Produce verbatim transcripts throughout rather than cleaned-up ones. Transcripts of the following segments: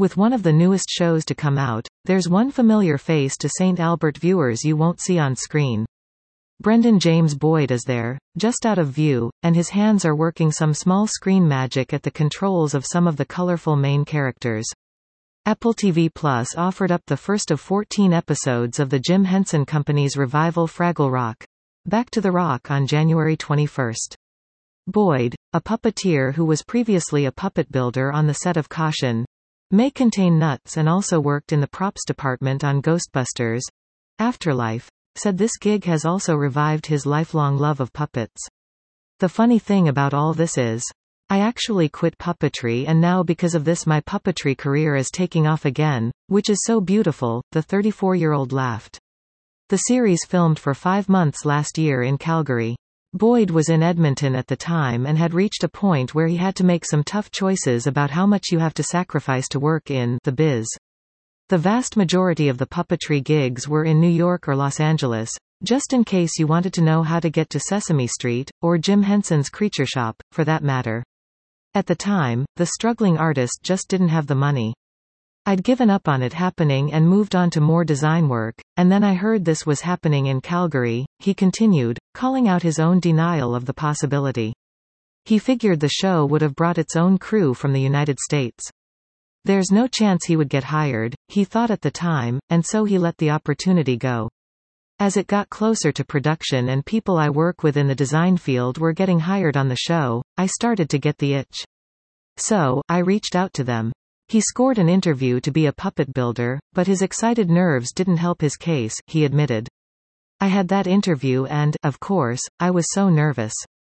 With one of the newest shows to come out, there's one familiar face to Saint Albert viewers you won't see on screen. Brendan James Boyd is there, just out of view, and his hands are working some small screen magic at the controls of some of the colorful main characters. Apple T V Plus offered up the first of fourteen episodes of the Jim Henson Company's revival Fraggle Rock. Back to the Rock on January twenty-first. Boyd, a puppeteer who was previously a puppet builder on the set of Caution, May Contain Nuts and also worked in the props department on Ghostbusters Afterlife, said this gig has also revived his lifelong love of puppets. The funny thing about all this is, I actually quit puppetry and now because of this my puppetry career is taking off again, which is so beautiful, the thirty-four-year-old laughed. The series filmed for five months last year in Calgary. Boyd was in Edmonton at the time and had reached a point where he had to make some tough choices about how much you have to sacrifice to work in the biz. The vast majority of the puppetry gigs were in New York or Los Angeles, just in case you wanted to know how to get to Sesame Street, or Jim Henson's Creature Shop, for that matter. At the time, the struggling artist just didn't have the money. I'd given up on it happening and moved on to more design work, and then I heard this was happening in Calgary, he continued, calling out his own denial of the possibility. He figured the show would have brought its own crew from the United States. There's no chance he would get hired, he thought at the time, and so he let the opportunity go. As it got closer to production and people I work with in the design field were getting hired on the show, I started to get the itch. So, I reached out to them. He scored an interview to be a puppet builder, but his excited nerves didn't help his case, he admitted. I had that interview and, of course, I was so nervous.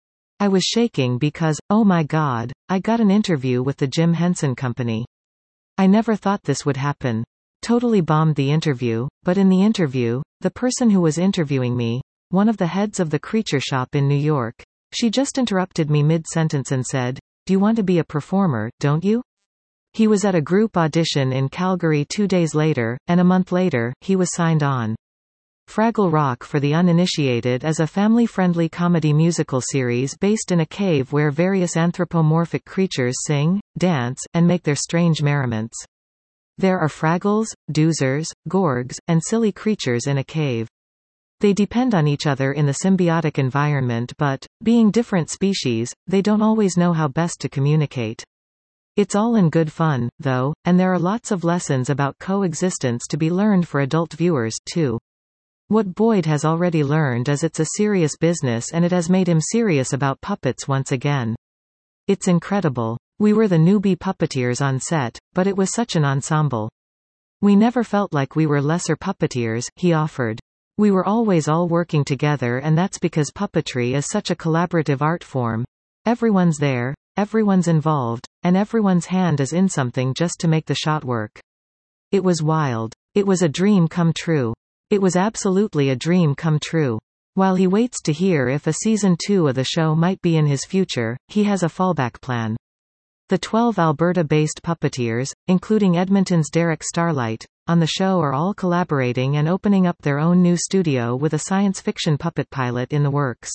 I was shaking because, oh my God, I got an interview with the Jim Henson Company. I never thought this would happen. Totally bombed the interview, but in the interview, the person who was interviewing me, one of the heads of the Creature Shop in New York, she just interrupted me mid-sentence and said, "Do you want to be a performer, don't you?" He was at a group audition in Calgary two days later, and a month later, he was signed on. Fraggle Rock for the uninitiated is a family-friendly comedy musical series based in a cave where various anthropomorphic creatures sing, dance, and make their strange merriments. There are Fraggles, Doozers, Gorgs, and silly creatures in a cave. They depend on each other in the symbiotic environment but, being different species, they don't always know how best to communicate. It's all in good fun, though, and there are lots of lessons about coexistence to be learned for adult viewers, too. What Boyd has already learned is it's a serious business and it has made him serious about puppets once again. It's incredible. We were the newbie puppeteers on set, but it was such an ensemble. We never felt like we were lesser puppeteers, he offered. We were always all working together and that's because puppetry is such a collaborative art form. Everyone's there, everyone's involved, and everyone's hand is in something just to make the shot work. It was wild. It was a dream come true. It was absolutely a dream come true. While he waits to hear if a season two of the show might be in his future, he has a fallback plan. The twelve Alberta-based puppeteers, including Edmonton's Derek Starlight, on the show are all collaborating and opening up their own new studio with a science fiction puppet pilot in the works.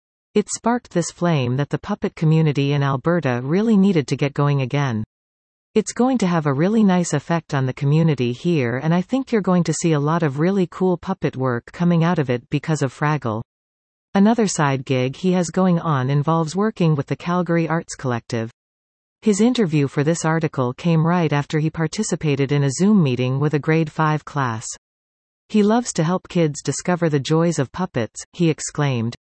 It sparked this flame that the puppet community in Alberta really needed to get going again. It's going to have a really nice effect on the community here and I think you're going to see a lot of really cool puppet work coming out of it because of Fraggle. Another side gig he has going on involves working with the Calgary Arts Collective. His interview for this article came right after he participated in a Zoom meeting with a grade five class. He loves to help kids discover the joys of puppets, he exclaimed.